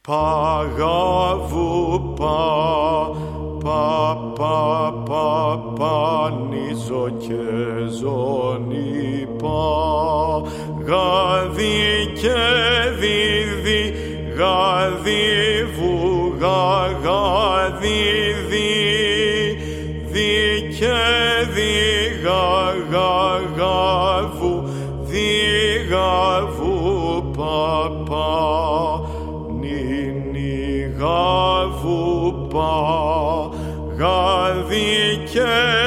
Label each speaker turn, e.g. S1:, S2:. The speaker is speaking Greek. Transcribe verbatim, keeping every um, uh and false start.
S1: Παγαβού πα, πα, πα, πα, πανίζω και ζώνη πα, γαδί και δίδι, γαδί βου, γα, γαδί δι, δι και δι, γα, γα, γαβού, δι, γαβού πα, πα, νι, γαβού πα, γαδί και